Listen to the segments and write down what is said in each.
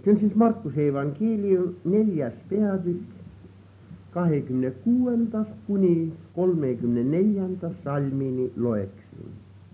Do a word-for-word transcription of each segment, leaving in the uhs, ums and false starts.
See on siis Markuse evangeelium neljas peatükk kahekümne kuuendast kuni kolmekümne neljanda salmini loeksin.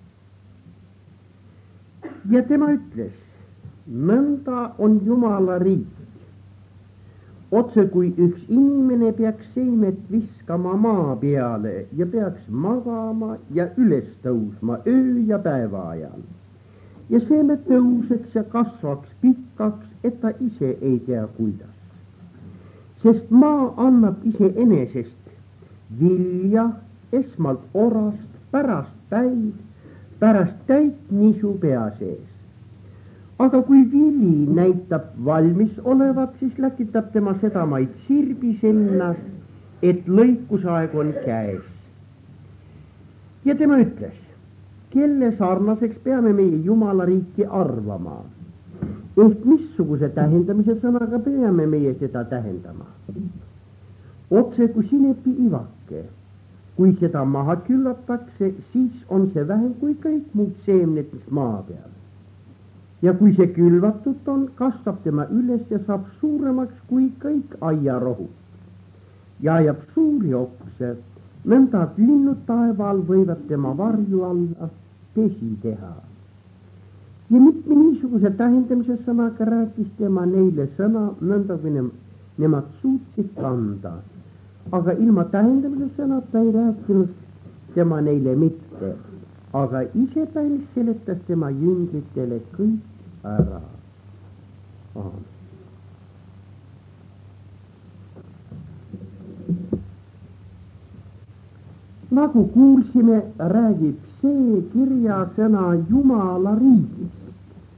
Ja tema ütles, nõnda on Jumala riik. Otse kui üks inimene peaks seemet viskama maa peale ja peaks magama ja üles tõusma öö ja päeva ajal. Ja seemet tõuseks ja kasvaks pikkaks, et ta ise ei tea kuidas. Sest maa annab ise enesest vilja, esmalt orast, pärast päid, pärast täit nisu pea sees. Aga kui vili näitab valmis olevat, siis läkitab tema sedamaid sirbi sinna, et lõikusaeg on käes. Ja tema ütles, kelle sarnaseks peame meie Jumala riiki arvama, ehk missuguse tähendamise sõnaga peame meie seda tähendama. Otse kui sinepi ivake, kui seda maha küllatakse, siis on see vähem kui kõik muud seemned, mis maa peal. Ja kui see külvatud on, kasvab tema üles ja saab suuremaks kui kõik aiarohud. Ja ajab suuri okse, nõnda et linnud taeval võivad tema varju alla pesi teha. Ja mitme niisuguse tähendamise sõnaga rääkis tema neile sõna, nõnda kui ne, nemad suutsid kanda. Aga ilma tähendamise sõnata ei rääkinud tema neile mitte. Aga ise päris seletas tema jüngritele kõik ära. Aamen. Nagu kuulsime, räägib see kirjasõna Jumala riigist.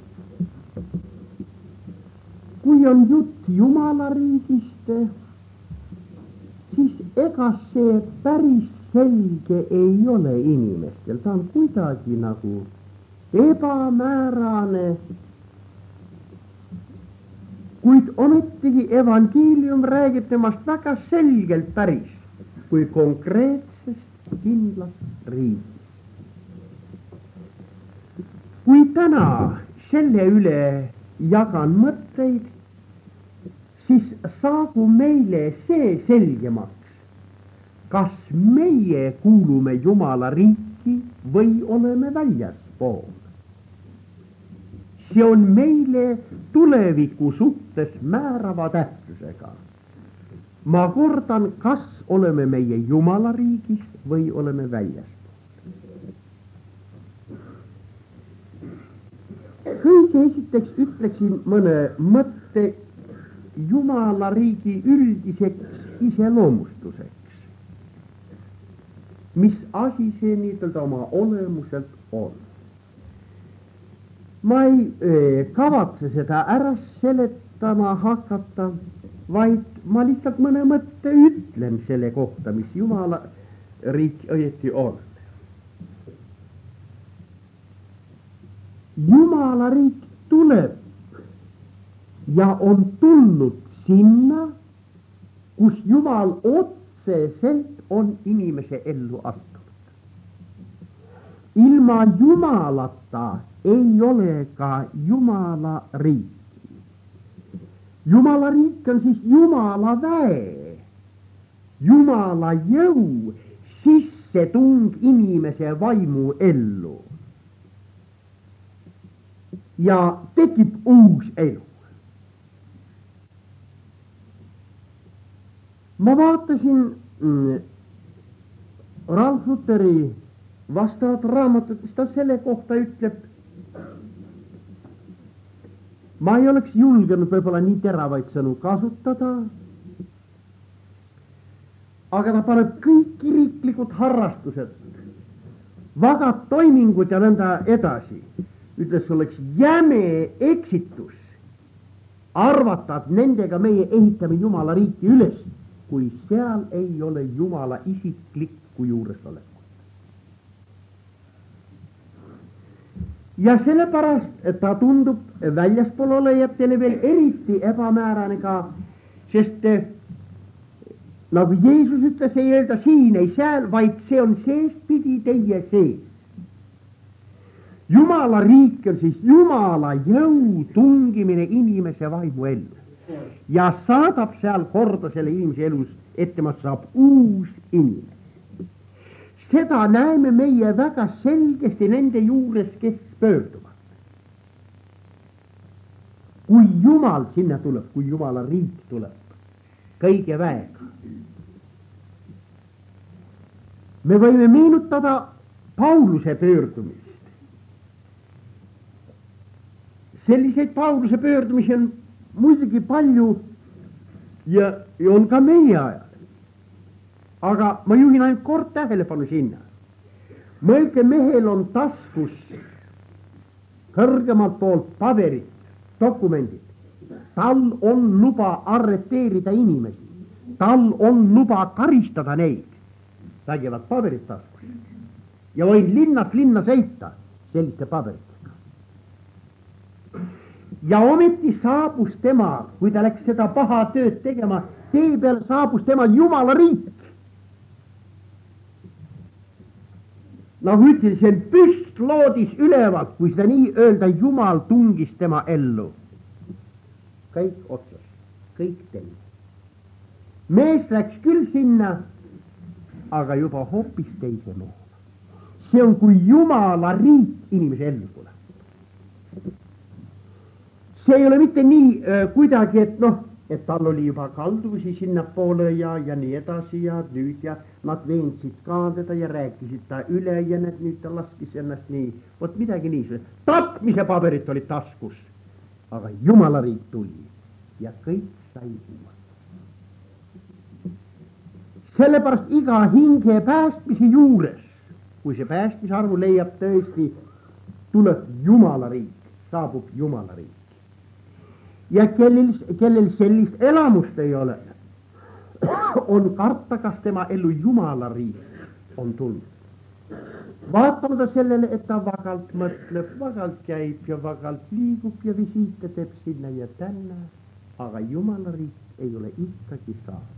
Kui on jutt Jumala riigist, siis ega see päris selge ei ole inimestel. Ta on kuidagi nagu ebamäärane, kuid ometigi evangeelium räägib temast väga selgelt päris, kui konkreetsest kindlast riigist. Kui täna selle üle jagan mõtteid, siis saagu meile see selgemaks, kas meie kuulume Jumala riiki või oleme väljaspool. See on meile tuleviku suhtes määrava tähtsusega. Ma kordan, kas oleme meie Jumala riigis või oleme väljaspool. Kõige esiteks ütleksin mõne mõtte Jumala riigi üldiseks iseloomustuseks. Mis asi see nii-öelda oma olemuselt on? Ma ei öö, kavatse seda ära seletama hakata, vaid ma lihtsalt mõne mõtte ütlen selle kohta, mis Jumala riik õieti on. Jumala riik tuleb ja on tulnud sinna, kus Jumal otseselt on inimese ellu astunud. Ilma Jumalata ei ole ka Jumala riiki. Jumala riik on siis Jumala väe, Jumala jõu sissetung inimese vaimu ellu. Ja tekib uus elu. Ma vaatasin mm, Ralf Lutheri vastavat raamatut, mis ta selle kohta ütleb. Ma ei oleks julgenud võib-olla nii teravaid sõnu kasutada, aga ta paneb kõik kiriklikud harrastused, vagad toimingud ja nõnda edasi. Ütles, oleks jäme eksitus arvata, et nendega meie ehitame Jumala riiki üles, kui seal ei ole Jumala isiklikku juuresolekut. Ja sellepärast, et ta tundub väljaspool olejatele veel eriti ebamäärane ka, sest nagu Jeesus ütles, ei öelda siin, ei seal, vaid see on seestpidi teie sees. Jumala riik on siis Jumala jõu tungimine inimese vaimu ellu ja saadab seal korda selle inimese elus, et temast saab uus inimene. Seda näeme meie väga selgesti nende juures, kes pöörduvad. Kui Jumal sinna tuleb, kui Jumala riik tuleb, kõige väega. Me võime meenutada Pauluse pöördumist. Selliseid Pauluse pöördumisi on muidugi palju ja, ja on ka meie ajal. Aga ma juhin ainult kord tähelepanu sinna. Mõelge, mehel on taskus kõrgemalt poolt paberid, dokumendid. Tal on luba arreteerida inimesi. Tal on luba karistada neid. Räägivad paberid taskus. Ja võin linnast linna sõita selliste paberitega. Ja ometi saabus tema, kui ta läks seda paha tööd tegema, tee peal saabus tema Jumala riik. Nagu ütlen, see on püstloodis ülevalt, kui seda nii öelda, Jumal tungis tema ellu. Kõik otsas, kõik tegi. Mees läks küll sinna, aga juba hoopis teise mehena. See on, kui Jumala riik inimese ellu tuleb. See ei ole mitte nii äh, kuidagi, et noh, et tal oli juba kalduvusi sinna poole ja, ja nii edasi ja nüüd ja nad veensid ka teda ja rääkisid ta üle ja need nüüd ta laskis ennast nii, vot midagi nii, tapmise paberit oli taskus, aga Jumala riik tuli ja kõik sai uued. Sellepärast iga hinge päästmise juures, kui see päästmisarvu leiab tõesti, tuleb Jumala riik, saabub Jumala riik. Ja kellel, kellel sellist elamust ei ole, on karta, kas tema ellu Jumala riik on tulnud. Vaatamata sellele, et ta vagalt mõtleb, vagalt käib ja vagalt liigub ja visiite teeb sinna ja tänna, aga Jumala riik ei ole ikkagi saanud.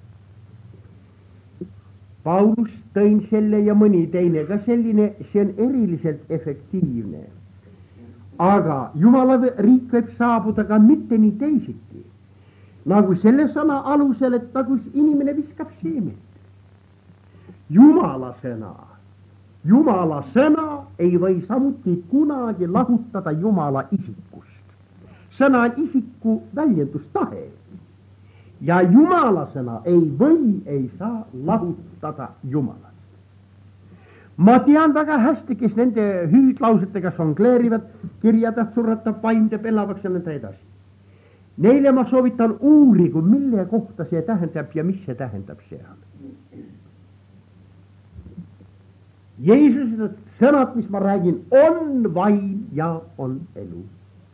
Paulus tõin selle ja mõni teine ka selline, see on eriliselt efektiivne. Aga Jumala riik võib saabuda ka mitte nii teisiti. Nagu selle sõna alusel, et nagu inimene viskab seemet. Jumala sõna, Jumala sõna ei või samuti kunagi lahutada Jumala isikust. Sõna on isiku väljendustahe. Ja Jumala sõna ei või, ei saa lahutada Jumalat. Ma tean väga hästi, kes nende hüüdlausetega songleerivad, kirjatab, surratab, vaimdeb, elavaks ja nõnda edasi. Neile ma soovitan uurigu, mille kohta see tähendab ja mis see tähendab seal. Jeesuse sõnad, mis ma räägin, on vaim ja on elu.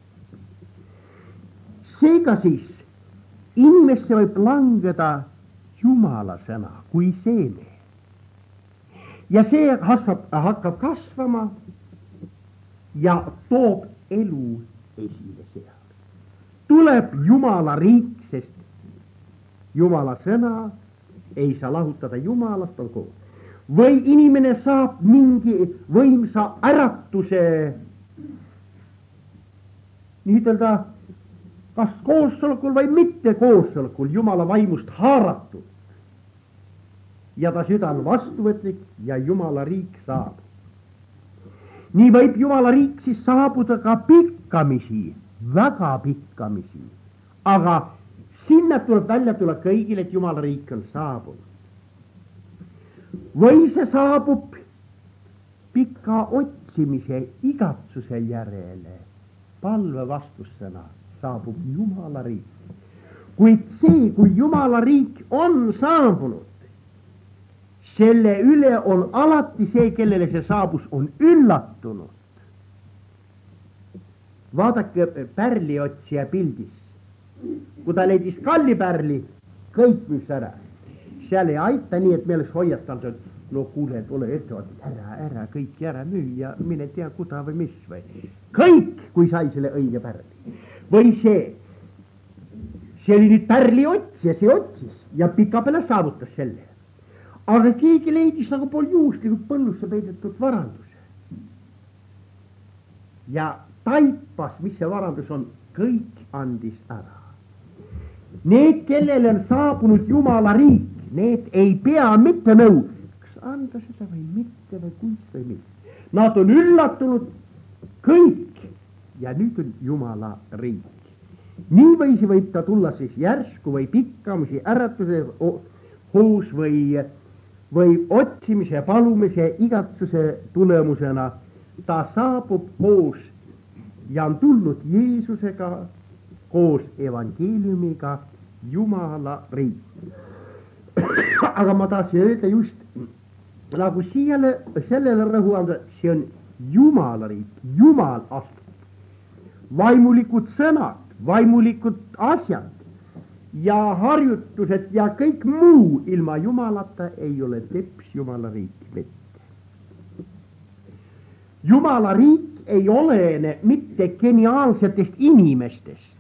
Seega siis inimesse võib langeda Jumala sõna kui seeme. Ja see hakkab, hakkab kasvama ja toob elu esile seal. Tuleb Jumala riik, sest Jumala sõna ei saa lahutada Jumalast, olgu. Või inimene saab mingi võimsa äratuse, nii ütelda, kas koosolekul või mitte koosolekul Jumala vaimust haaratud. Ja ta süda on vastuvõtlik ja Jumala riik saabub. Nii võib Jumala riik siis saabuda ka pikkamisi, väga pikkamisi. Aga sinna tuleb välja tulla kõigile, et Jumala riik on saabunud. Või see saabub pika otsimise igatsuse järele, palve vastussõna, saabub Jumala riik. Kuid see, kui Jumala riik on saabunud, selle üle on alati see, kellele see saabus, on üllatunud. Vaadake pärliotsija pildis. Kui ta leidis kallipärli, kõik müüs ära. Seal ei aita nii, et me oleks hoiatanud, et no kuule, tule ette, ära, ära, kõik ära müü ja mine tea kuda või mis või. Kõik, kui sai selle õige pärli. Või see, see oli nüüd pärliotsija, see otsis ja pika peale saavutas selle. Aga keegi leidis nagu pool juhuslikult põllusse peidetud varanduse. ja taipas, mis see varandus on, kõik andis ära. Need, kellele on saabunud Jumala riik, need ei pea mitte nõu, kas anda seda või mitte või kuis või mis. Nad on üllatunud kõik ja nüüd on Jumala riik. Niiviisi võib ta tulla siis järsku või pikkamisi äratuse hoos või, või otsimise, palumise, igatsuse tulemusena. Ta saabub koos ja on tulnud Jeesusega koos evangeeliumiga Jumala riik. Aga ma tahtsin öelda just nagu siia, sellele rõhu anda, see on Jumala riik, Jumal astub. Vaimulikud sõnad, vaimulikud asjad ja harjutused ja kõik muu ilma Jumalata ei ole teps Jumala riik mitte. Jumala riik ei olene mitte geniaalsetest inimestest.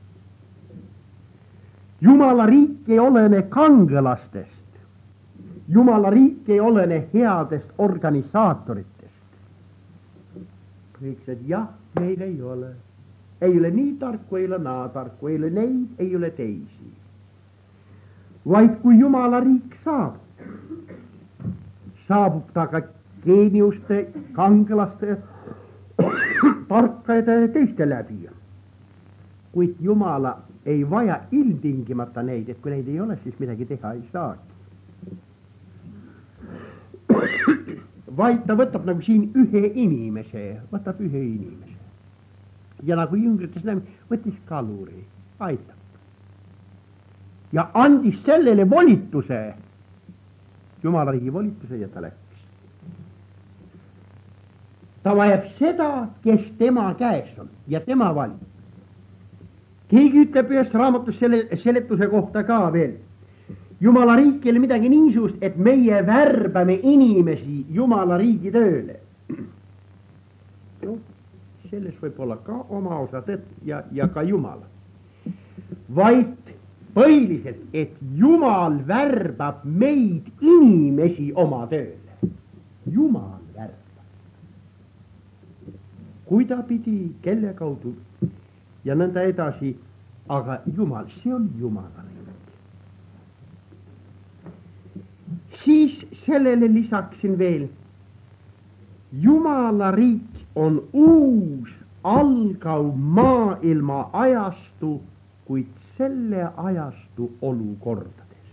Jumala riik ei olene kangelastest. Jumala riik ei olene headest organisaatoritest. Kõik see, jah, meil ei ole. Ei ole nii tarku, ei ole naa tarku, ei ole neid, ei ole teisi. Vaid kui Jumala riik saabub, saabub ta ka geeniuste, kangelaste, tarkade ja teiste läbi. Kuid Jumala ei vaja ilmtingimata neid, et kui neid ei ole, siis midagi teha ei saagi. Vaid ta võtab nagu siin ühe inimese, võtab ühe inimese. Ja nagu jüngrites näeme, võttis kaluri, aitab. Ja andis sellele volituse, Jumala riigi volituse ja ta läks. Ta vajab seda, kes tema käes on ja tema valib. Keegi ütleb ühest raamatust selle seletuse kohta ka veel. Jumala riik ei ole midagi niisugust, et meie värbame inimesi Jumala riigi tööle. No, selles võib olla ka oma osa tõtt ja, ja ka Jumal. Vaid põhiliselt, et Jumal värbab meid inimesi oma tööle. Jumal värbab. Kuidapidi, kelle kaudu ja nõnda edasi, aga Jumal, see on Jumala riik. Siis sellele lisaksin veel, Jumala riik on uus algav maailma ajastu, kuid selle ajastu olukordades.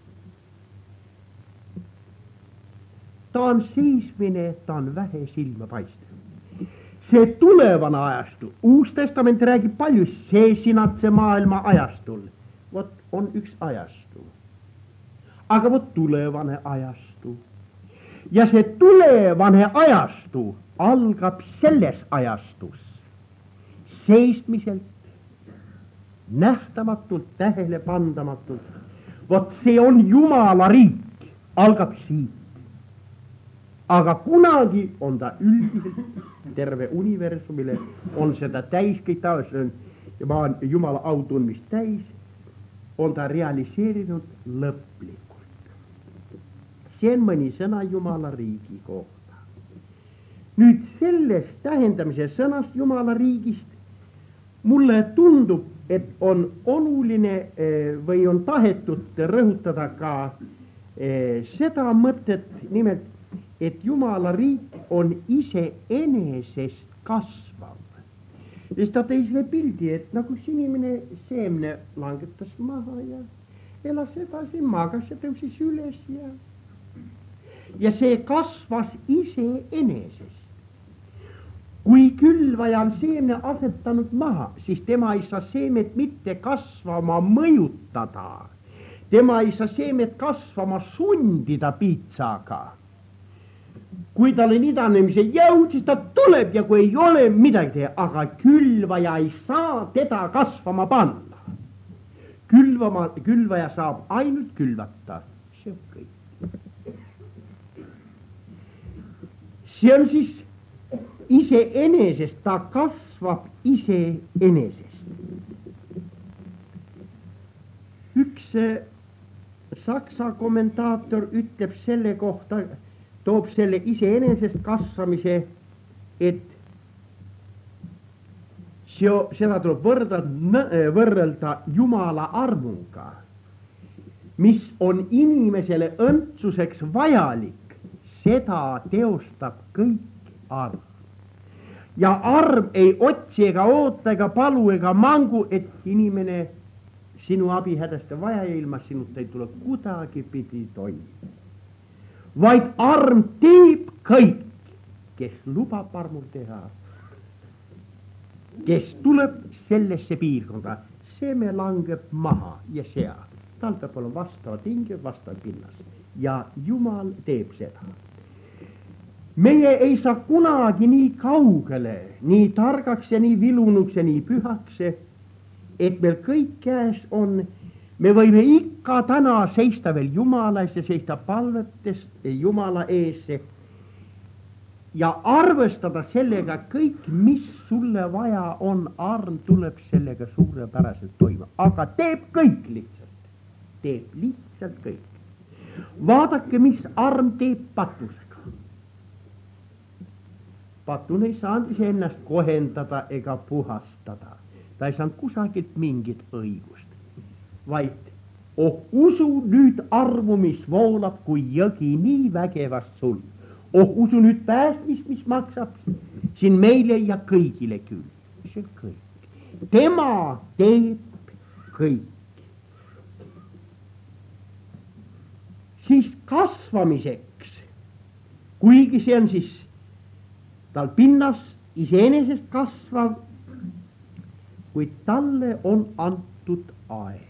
Ta on seismine, ta on vähe silma paistev. See tulevane ajastu, Uus Testament räägib palju seesinatse maailma ajastul. Vot on üks ajastu. Aga vot tulevane ajastu. Ja see tulevane ajastu algab selles ajastus seismiselt, nähtamatult, tähelepandamatult. Vot see on Jumala riik, algab siit. Aga kunagi on ta üldiselt terve universumile, on seda täis kõik taoline ja ma olen Jumala autundmist täis, on ta realiseerinud lõplikult. See on mõni sõna Jumala riigi kohta. Nüüd sellest tähendamise sõnast Jumala riigist mulle tundub, et on oluline või on tahetud rõhutada ka seda mõtet, nimelt, et Jumala riik on iseenesest kasvav. Sest ta tõi selle pildi, et nagu inimene seemne langetas maha ja elas edasi, magas ja tõusis üles ja ja see kasvas iseenesest. Kui külvaja on seemne asetanud maha, siis tema ei saa seemet mitte kasvama mõjutada. Tema ei saa seemet kasvama sundida piitsaga. Kui tal on idanemise jõud, siis ta tuleb ja kui ei ole midagi teha, aga külvaja ei saa teda kasvama panna. Külvama, külvaja saab ainult külvata. See on kõik. See on siis iseenesest, ta kasvab iseenesest. Üks saksa kommentaator ütleb selle kohta, toob selle iseenesest kasvamise, et seda tuleb võrrelda, võrrelda Jumala armuga, mis on inimesele õndsuseks vajalik, seda teostab kõik arm. Ja arm ei otsi ega oota ega palu ega mangu, et inimene sinu abi hädasti vaja ja ilma sinut ei tule kuidagi pidi toime. Vaid arm teeb kõik, kes lubab armul teha, kes tuleb sellesse piirkonda, see me langeb maha ja seal. Tal peab olema vastavad hinged, vastav pinnas. Ja Jumal teeb seda. Meie ei saa kunagi nii kaugele, nii targaks ja nii vilunuks ja nii pühaks, et meil kõik käes on. Me võime ikka täna seista veel Jumala ees ja seista palvetes Jumala ees ja arvestada sellega kõik, mis sulle vaja on, arm tuleb sellega suurepäraselt toime, aga teeb kõik lihtsalt, teeb lihtsalt kõik. Vaadake, mis arm teeb patusega. Patun ei saanud ise ennast kohendada ega puhastada, ta ei saanud kusagilt mingit õigust, vaid oh usu nüüd armu, mis voolab kui jõgi nii vägevast sul. Oh usu nüüd päästmist, mis maksab siin meile ja kõigile küll. See kõik. Tema teeb kõik. Siis kasvamiseks, kuigi see on siis tal pinnas iseenesest kasvav, kuid talle on antud aeg.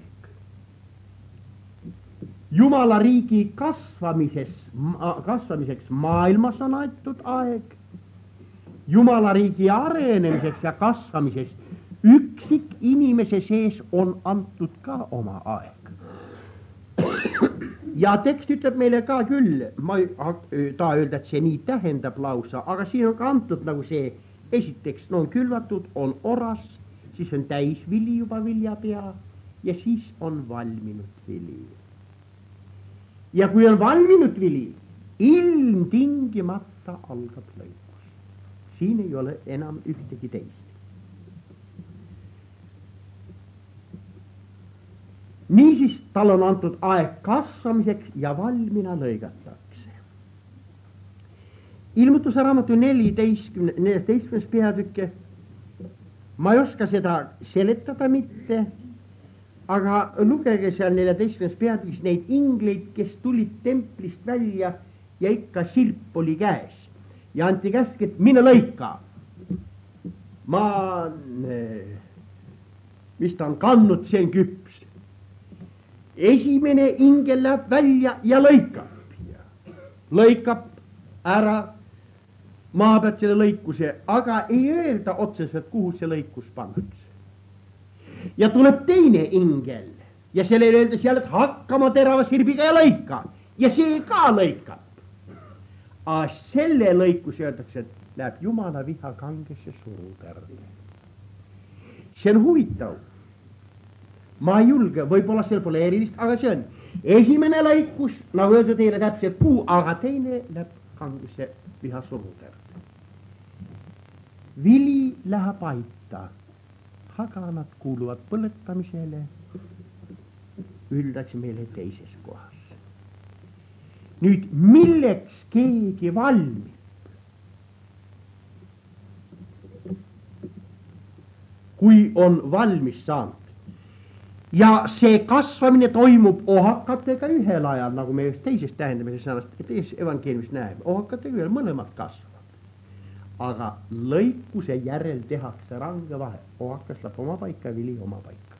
Jumala riigi kasvamises, kasvamiseks maailmas on antud aeg. Jumala riigi arenemiseks ja kasvamises üksik inimese sees on antud ka oma aeg. Ja tekst ütleb meile ka küll, ma ei taha öelda, et see nii tähendab lausa, aga siin on ka antud nagu see, esiteks no on külvatud, on oras, siis on täis vili juba viljapea ja siis on valminud vili. Ja kui on valminud vili, ilmtingimata algab lõikus. Siin ei ole enam ühtegi teist. Niisiis tal on antud aeg kasvamiseks ja valmina lõigatakse. Ilmutuse raamatu neljateistkümnes peatükke, ma ei oska seda seletada mitte, aga lugege seal neljateistkümnes peatükis neid ingleid, kes tulid templist välja ja ikka silp oli käes. Ja anti käsk, et mine lõika. Ma, mis ta on kandnud, see on küps. Esimene ingel läheb välja ja lõikab. Lõikab ära maa pealt selle lõikuse, aga ei öelda otseselt, kuhu see lõikus pannakse. Ja tuleb teine ingel ja sellele öelda seal, et hakkama terava sirbiga ja lõika. Ja see ka lõikab. Aga selle lõikus öeldakse, et läheb Jumala viha kangesse suruperle. See on huvitav. Ma ei julge, võib-olla seal pole erilist, aga see on esimene lõikus, nagu öelda teile täpselt kuu, aga teine läheb kangesse viha suruperle. Vili läheb aita. Haganad kuuluvad põletamisele, üldaks meile teises kohas. Nüüd, milleks keegi valmib? Kui on valmis saanud. Ja see kasvamine toimub ohakatega ühel ajal, nagu me just teisest tähendamise sõnast, teises evangeeliumis näeme. Ohakatega ühel mõlemad kasvavad. Aga lõikuse järel tehakse range vahe. Ohakas läheb oma paika ja vili oma paika.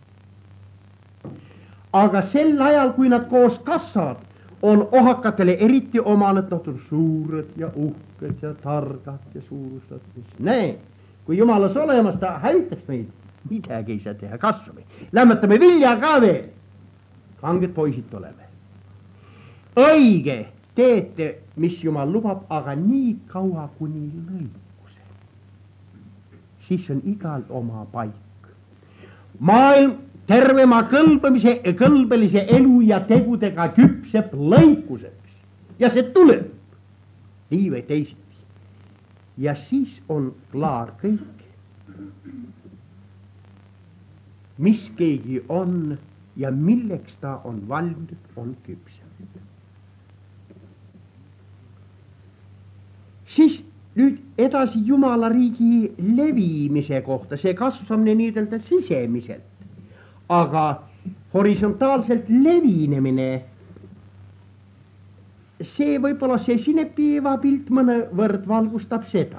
Aga sel ajal, kui nad koos kasvavad, on ohakatele eriti omanud noh, suured ja uhked ja targad ja suurustad. Näe, kui Jumalas olemas, ta hävitaks meid. Midagi ei saa teha, kasvame. Lämmetame vilja ka veel. Kanged poisid oleme. Õige, teete, mis Jumal lubab, aga nii kaua kuni lõikuse. Siis on igal oma paik. Maailm tervema kõlbamise, kõlbelise elu ja tegudega küpseb lõikuseks. Ja see tuleb. Nii või teisiti. Ja siis on klaar kõik. mis keegi on ja milleks ta on valminud, on küpsenud. Siis nüüd edasi Jumala riigi levimise kohta, see kasvamine nii-öelda sisemiselt, aga horisontaalselt levinemine, see võib-olla see sinepiiva pilt mõnevõrd valgustab seda.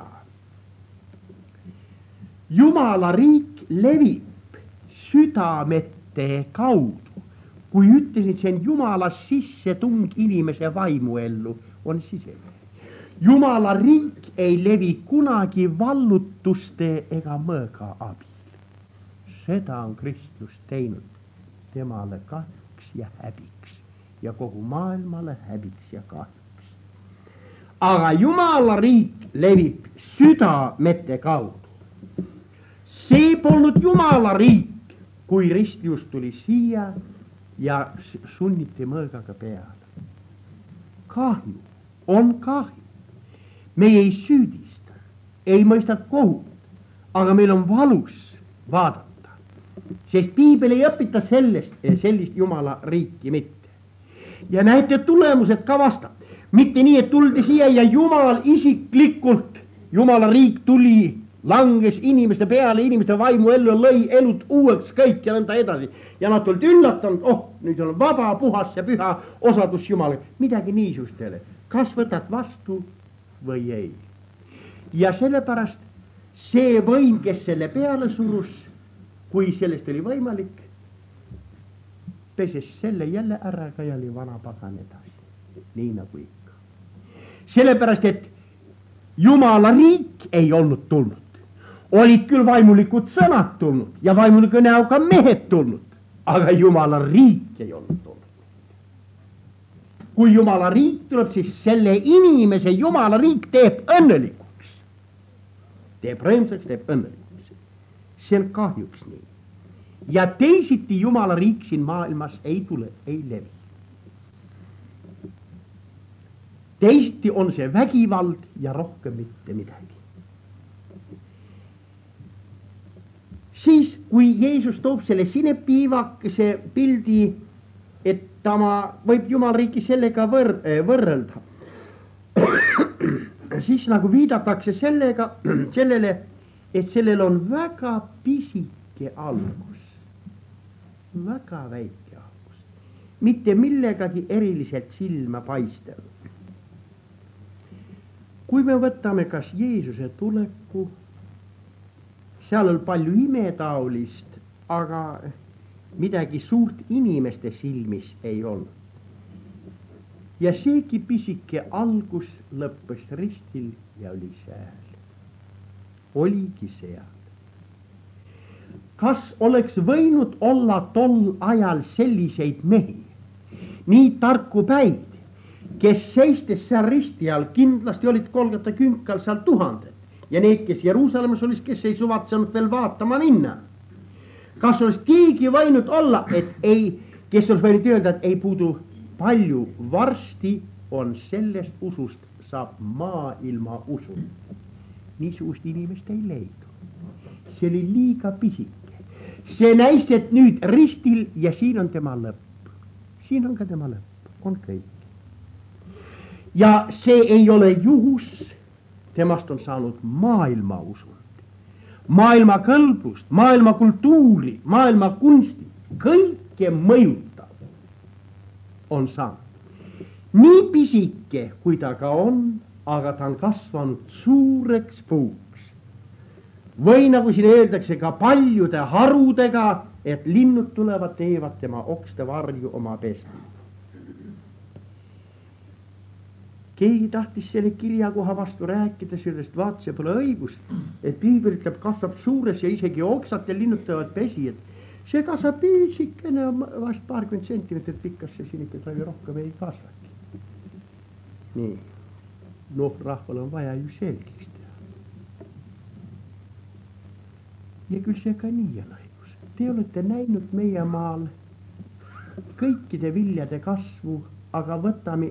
Jumala riik levib südamete kaudu. Kui ütlesin, see on Jumala sissetung inimese vaimuellu, on sisemine. Jumala riik ei levi kunagi vallutuste ega mõõga abil. Seda on Kristus teinud temale kahjuks ja häbiks ja kogu maailmale häbiks ja kahjuks. Aga Jumala riik levib südamete kaudu. See polnud Jumala riik, kui Ristus tuli siia ja sunniti mõõgaga peale. Kahju, on kahju. Me ei süüdista, ei mõista kohut, aga meil on valus vaadata. Sest Piibel ei õpita sellest, sellist Jumala riiki mitte. Ja näete tulemused ka vastab. Mitte nii, et tuldi siia ja Jumal isiklikult, Jumala riik tuli, langes inimeste peale, inimeste vaimu ellu ja lõi elud uueks kõik ja nõnda edasi. Ja nad olid üllatanud, oh, nüüd on vaba, puhas ja püha osadus Jumala. Midagi niisugustele. Kas võtad vastu või ei? Ja sellepärast see võim, kes selle peale surus, kui sellest oli võimalik, peses selle jälle ära ja oli vana pagan edasi. Nii nagu ikka. Sellepärast, et Jumala riik ei olnud tulnud. Olid küll vaimulikud sõnad tulnud ja vaimuliku näoga mehed tulnud, aga Jumala riik ei olnud tulnud. Kui Jumala riik tuleb, siis selle inimese Jumala riik teeb õnnelikuks. Teeb rõõmsaks, teeb õnnelikuks. See on kahjuks nii. Ja teisiti Jumala riik siin maailmas ei tule, ei levi. Teisiti on see vägivald ja rohkem mitte midagi. Siis, kui Jeesus toob selle sinepiivakese pildi, et tema võib Jumala riiki sellega võr võrrelda, siis nagu viidatakse sellega, sellele, et sellel on väga pisike algus. Väga väike algus. Mitte millegagi eriliselt silma paistel. Kui me võtame kas Jeesuse tuleku, seal on palju imetaolist, aga midagi suurt inimeste silmis ei olnud. Ja seegi pisike algus lõppes ristil ja oli seal. Oligi seal. Kas oleks võinud olla tol ajal selliseid mehi, nii tarku päid, kes seistes seal risti all, kindlasti olid Golgota künkal seal tuhanded ja need, kes Jeruusalemmas olid, kes ei suvatsenud veel vaatama minna. Kas oleks keegi võinud olla, et ei, kes oleks võinud öelda, et ei puudu palju, varsti on sellest usust saab maailma usu. Niisugust inimest ei leidu. See oli liiga pisike. See näis, et nüüd ristil ja siin on tema lõpp. Siin on ka tema lõpp, on kõik. Ja see ei ole juhus, temast on saanud maailma usund, maailma kõlblust, maailma kultuuri, maailma kunsti, kõike mõjutav on saanud. Nii pisike, kui ta ka on, aga ta on kasvanud suureks puuks. Või nagu siin öeldakse ka paljude harudega, et linnud tulevad, teevad tema okste varju oma pesti. Keegi tahtis selle kirjakoha vastu rääkida, sellest vaat see pole õigust, et Piibel ütleb, kasvab suures ja isegi oksad ja linnutavad pesi, et see kasvab piisikene, vast paarkümmend sentimeetrit pikkas, see siin ikka palju rohkem ei kasvagi. Nii, noh, rahval on vaja ju selgeks teha. Ja küll see ka nii on õigus. Te olete näinud meie maal kõikide viljade kasvu, aga võtame...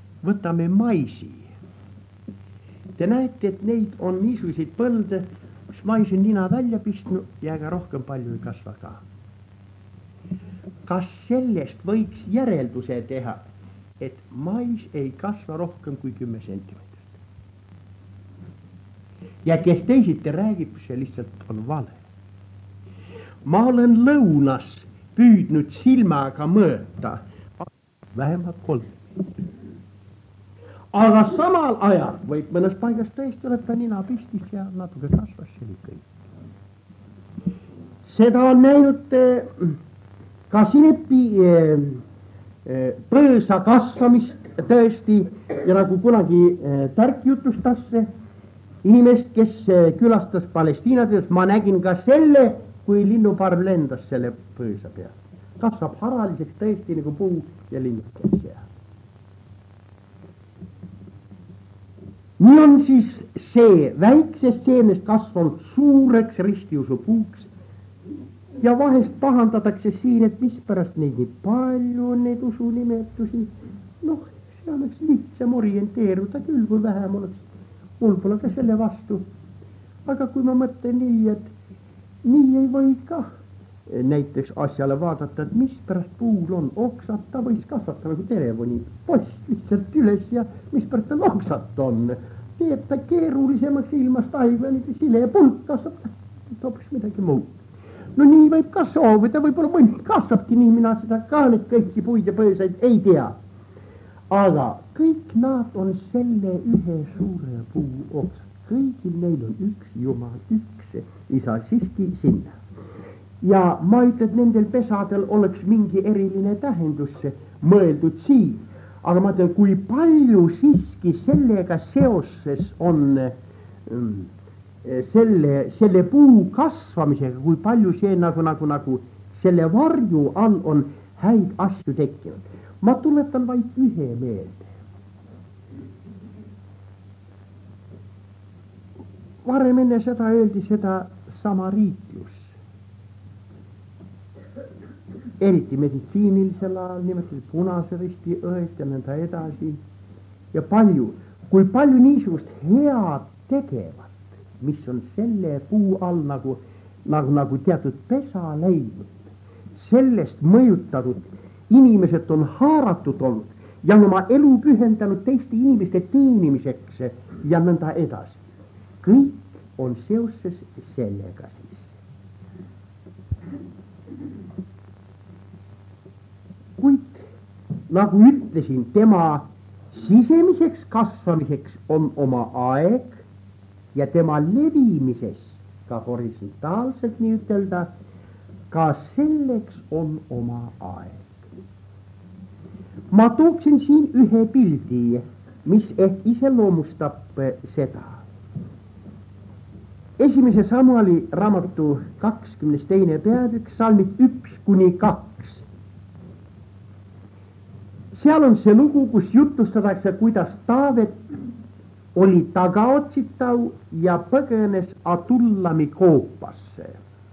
Võtame maisi. Te näete, et neid on niisuguseid põlde, üks mais on nina välja pistnud ja ega rohkem palju ei kasva ka. Kas sellest võiks järelduse teha, et mais ei kasva rohkem kui kümme sentimeetrit? Ja kes teisiti räägib, see lihtsalt on vale. Ma olen lõunas püüdnud silmaga mõõta vähemalt kolm. Aga samal ajal võib mõnes paigas tõesti oleta nina pistis ja natuke kasvas, see oli kõik. Seda on näinud ka Sinepi põõsa kasvamist tõesti ja nagu kunagi Tark jutustas inimest, kes külastas Palestiinat, ma nägin ka selle, kui linnuparv lendas selle põõsa peal. Kasvab haraliseks tõesti nagu puu ja linnud seal. Nii on siis see väiksest seenest kasvanud suureks ristiusu puuks ja vahest pahandatakse siin, et mispärast neid nii palju on neid usunimetusi. Noh, see oleks lihtsam orienteeruda küll, kui vähem oleks. Mul pole ka selle vastu. Aga kui ma mõtlen nii, et nii ei või ka näiteks asjale vaadata, et mispärast puul on oksat, ta võis kasvata nagu telefoni post lihtsalt üles ja mispärast ta oksat on. Teeb ta keerulisemaks ilmast aiglanid ja sile pulk kasvab, hoopis midagi muud. No nii võib ka soovida, võib-olla mõni kasvabki nii, mina seda ka need kõiki puid ja põõsaid ei tea. Aga kõik nad on selle ühe suure puu oksad. Kõigil neil on üks Jumal, üks isa siiski sinna. Ja ma ütlen, et nendel pesadel oleks mingi eriline tähendus mõeldud siin. Aga ma ütlen, kui palju siiski sellega seoses on selle, selle puu kasvamisega, kui palju see nagu, nagu, nagu selle varju all on häid asju tekkinud. Ma tuletan vaid ühe meelde. Varem enne seda öeldi seda samariitlus. Eriti meditsiinilisel ajal nimetatud punase risti õed ja nõnda edasi. Ja palju, kui palju niisugust head tegevat, mis on selle puu all nagu, nagu, nagu teatud pesa leidnud, sellest mõjutatud inimesed on haaratud olnud ja on oma elu pühendanud teiste inimeste teenimiseks ja nõnda edasi. Kõik on seoses sellega siis. Kuid, nagu ütlesin, tema sisemiseks kasvamiseks on oma aeg ja tema levimises, ka horisontaalselt nii ütelda, ka selleks on oma aeg. Ma tooksin siin ühe pildi, mis ehk iseloomustab seda. Esimese Samueli raamatu kakskümmend teine peatükk, salmid üks kuni kaks. Seal on see lugu, kus jutustatakse, kuidas Taavet oli tagaotsitav ja põgenes Adullami koopasse.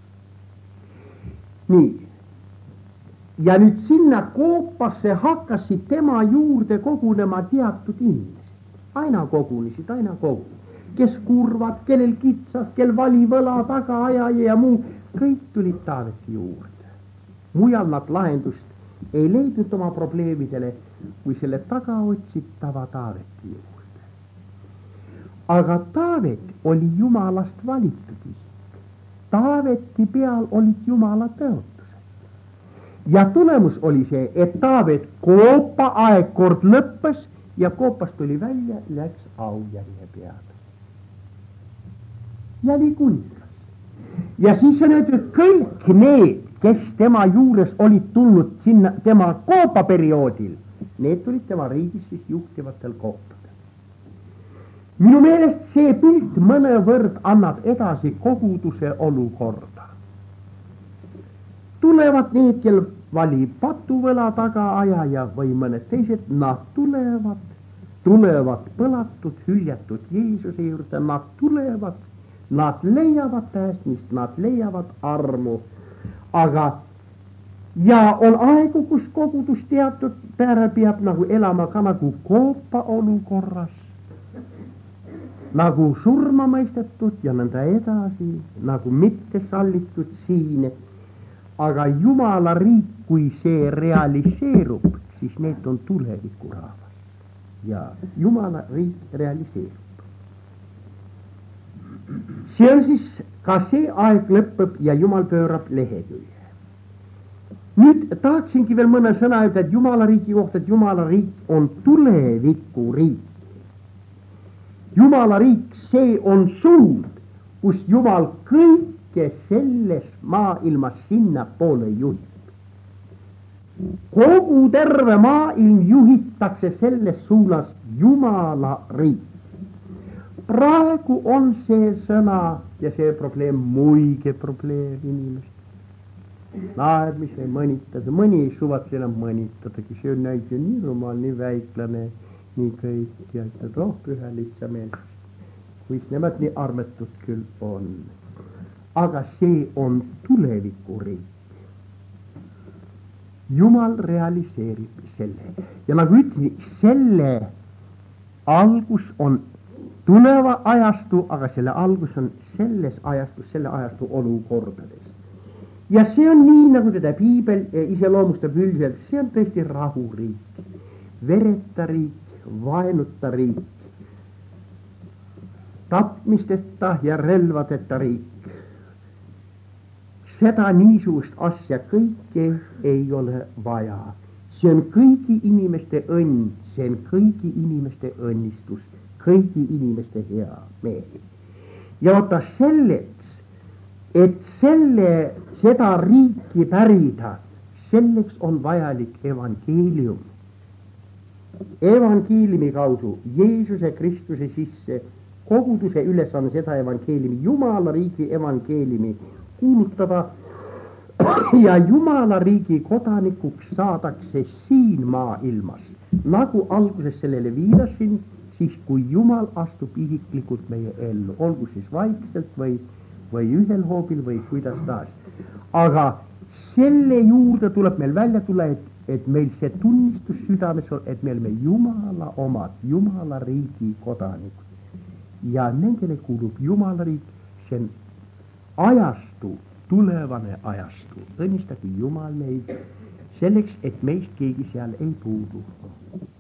Nii. Ja nüüd sinna koopasse hakkasid tema juurde kogunema teatud inimesed. Aina kogunisid, aina kogunesid. Kes kurvad, kellel kitsas, kel vali võla taga ajaja ja muu. Kõik tulid Taaveti juurde. Mujal nad lahendust ei leidnud oma probleemidele, kui selle tagaotsitava Taaveti juurde. Aga Taavet oli Jumalast valitud isik. Taaveti peal olid Jumala tõotused. Ja tulemus oli see, et Taavet koopa aeg kord lõppes ja koopast tuli välja, läks aujärje peale. Ja oli kuningas. Ja siis on öeldud kõik need, kes tema juures olid tulnud sinna tema koopaperioodil, need tulid tema riigis siis juhtivatel kohtadel. Minu meelest see pilt mõnevõrd annab edasi koguduse olukorda. Tulevad need, kel valib patuvõla taga ajaja või mõned teised, nad tulevad, tulevad põlatud, hüljatud Jeesuse juurde, nad tulevad, nad leiavad päästmist, nad leiavad armu. Aga ja on aegu, kus kogudus teatud pääral peab nagu elama ka nagu koopa olukorras. nagu surma mõistetud ja nõnda edasi, nagu mitte sallitud siin. Aga Jumala riik, kui see realiseerub, siis need on tulevikurahvas. Ja Jumala riik realiseerub. See on siis, ka see aeg lõpeb ja Jumal pöörab lehekülje. Nüüd tahaksingi veel mõne sõna öelda, et Jumala riigi kohta, et Jumala riik on tulevikuriik. Jumala riik, see on suund, kus Jumal kõike selles maailmas sinna poole juhib. Kogu terve maailm juhitakse selles suunas Jumala riik. Praegu on see sõna ja see probleem muige probleem inimest. Näed, mis ei mõnitada, mõni ei suvatse enam mõnitadagi, see on näiteks nii rumal, nii väiklane, nii kõik ja ütled, oh, püha lihtsa meelsust, kuis nemad nii armetud küll on. Aga see on tulevikuriik. Jumal realiseerib selle ja nagu ütlesin, selle algus on tuleva ajastu, aga selle algus on selles ajastus, selle ajastu olukordades. Ja see on nii, nagu teda piibel iseloomustab üldiselt, see on tõesti rahuriik, vereta riik, vaenuta riik, tapmisteta ja relvadeta riik. Seda niisugust asja kõike ei ole vaja. See on kõigi inimeste õnn, see on kõigi inimeste õnnistus, kõigi inimeste hea meel. Ja oota selleks, et selle, seda riiki pärida, selleks on vajalik evangeelium. Evangeeliumi kaudu Jeesuse Kristuse sisse koguduse ülesanne seda evangeeliumi, Jumala riigi evangeeliumi kuulutada ja Jumala riigi kodanikuks saadakse siin maailmas. Nagu alguses sellele viidasin, siis kui Jumal astub isiklikult meie ellu, olgu siis vaikselt või, või ühel hoobil või kuidas taas. Aga selle juurde tuleb meil välja tulla, et, et meil see tunnistus südames on, et me oleme Jumala omad, Jumala riigi kodanikud. Ja nendele kuulub Jumala riik, see on ajastu, tulevane ajastu. Õnnistagu Jumal meid selleks, et meist keegi seal ei puudu.